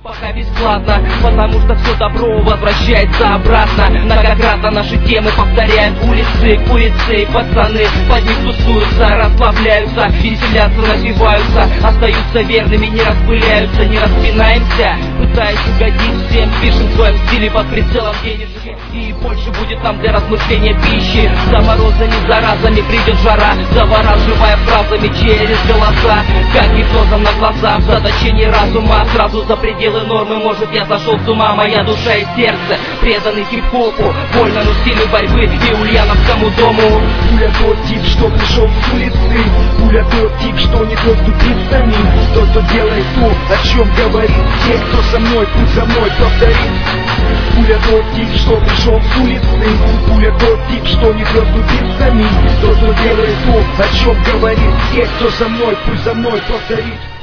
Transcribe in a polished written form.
Пока бесплатно, потому что все добро возвращается обратно. Многократно наши темы повторяют улицы, курицы, пацаны под них тусуются, расслабляются, веселятся, напиваются, остаются верными, не распыляются, не распинаемся, пытаясь угодить всем, пишем в своем стиле под прицелом денежки. И больше будет нам для размышления пищи. За морозами, заразами придет жара, завораживая фразами через голоса, как гипнозом на глаза, в заточении разума, сразу за пределы нормы. Может, я сошел с ума, моя душа и сердце преданы хип-хопу, вольному стилю борьбы и ульяновскому дому. Пуля тот тип, что пришел с улицы, пуля тот тип, что не доступит самим. Тот, кто делает то, о чем говорит, те, кто со мной, путь за мной повторит. Пуля тот тип, что пришел с улицы, пуля тот тип, что не доступит самим. Тот, кто делает то, о чем говорит, те, кто со мной, путь за мной повторит.